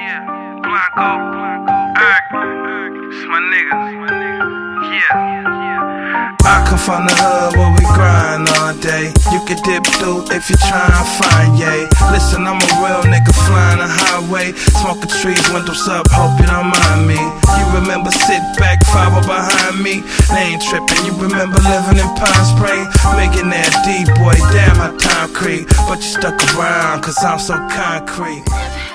Blanco, Eric, it's my niggas. Yeah. I come from the hood where we grind all day. You can dip through if you try and find, yay. Listen, I'm a real nigga flying the highway, smoking trees, windows up, hope you don't mind me. You remember sit back, follow behind me. They ain't tripping, you remember living in Palm Springs, making that D, boy, damn how time creep. But you stuck around, cause I'm so concrete.